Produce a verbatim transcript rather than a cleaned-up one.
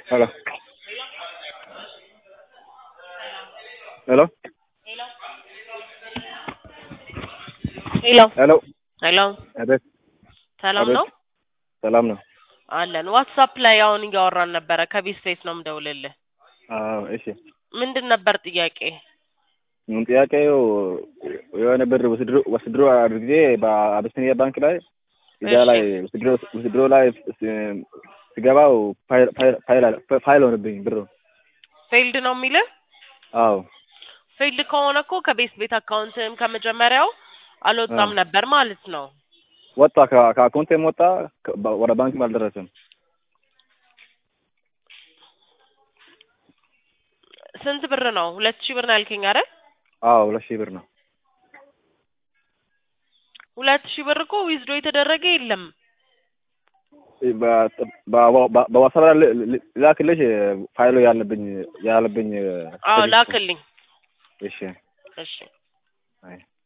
Hello. Hello. Hello. Hello. Hello. አቤት ሰላም አቤት ነው ሰላም ነው። አለን። ዋትስአፕ ላይ አሁን እያወራን ነበረ። ከቢስ ፌስ ነው የምደውልልህ። አዎ እሺ። ምንድን ነበር ጥያቄ? ምን ጥያቄው የሆነ ብር ወስድሮ ወስድሮ አድርጌ በአቢሲኒያ ባንክ ላይ እዛ እሺ ላይ ወስድሮ ወስድሮ ላይ ስገባው ፋይል ፋይል ፋይል ሆነብኝ ብሩ። ፌልድ ነው የሚልህ? አዎ ፌልድ ከሆነ እኮ ከቤስ ቤት አካውንትም ከመጀመሪያው አልወጣም ነበር ማለት ነው። ወጣ ከአካውንቴም ወጣ ወደ ባንክም አልደረሰም። ስንት ብር ነው? ሁለት ሺህ ብር ነው ያልከኝ አይደል? አዎ ሁለት ሺህ ብር ነው። ሁለት ሺህ ብር እኮ ዊዝዶ የተደረገ የለም። በዋትስአፕ ላክልሽ ፋይሉ ያለብኝ ያለብኝ አዎ ላክልኝ። እሺ እሺ